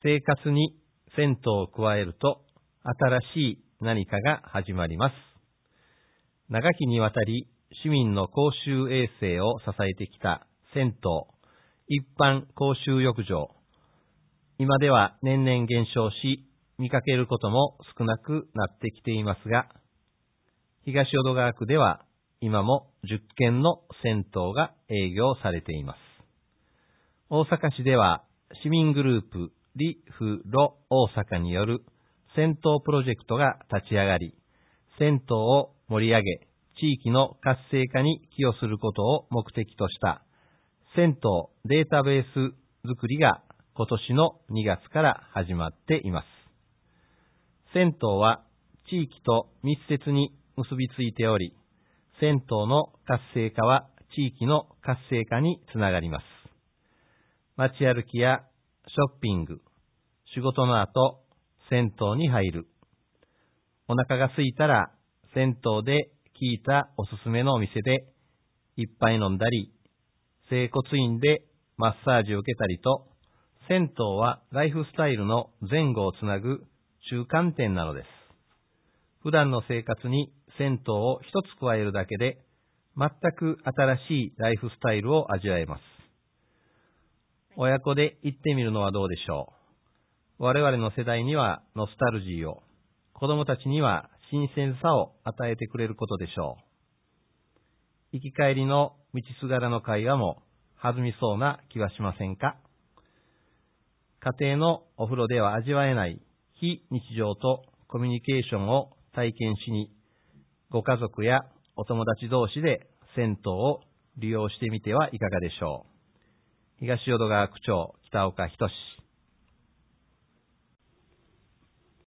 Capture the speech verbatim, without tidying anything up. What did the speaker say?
生活に銭湯を加えると新しい何かが始まります。長きにわたり市民の公衆衛生を支えてきた銭湯、一般公衆浴場、今では年々減少し、見かけることも少なくなってきていますが、東淀川区では今もじゅっけんの銭湯が営業されています。大阪市では市民グループリフロ大阪による銭湯プロジェクトが立ち上がり、銭湯を盛り上げ、地域の活性化に寄与することを目的とした銭湯データベース作りが今年のにがつから始まっています。銭湯は地域と密接に結びついており、銭湯の活性化は地域の活性化につながります。街歩きやショッピング、仕事の後、銭湯に入る。お腹が空いたら銭湯で聞いたおすすめのお店で一杯飲んだり、整骨院でマッサージを受けたりと、銭湯はライフスタイルの前後をつなぐ中間点なのです。普段の生活に銭湯を一つ加えるだけで、全く新しいライフスタイルを味わえます。親子で行ってみるのはどうでしょう。我々の世代にはノスタルジーを、子供たちには新鮮さを与えてくれることでしょう。行き帰りの道すがらの会話も弾みそうな気はしませんか。家庭のお風呂では味わえない非日常とコミュニケーションを体験しに、ご家族やお友達同士で銭湯を利用してみてはいかがでしょう。東淀川区長北岡仁。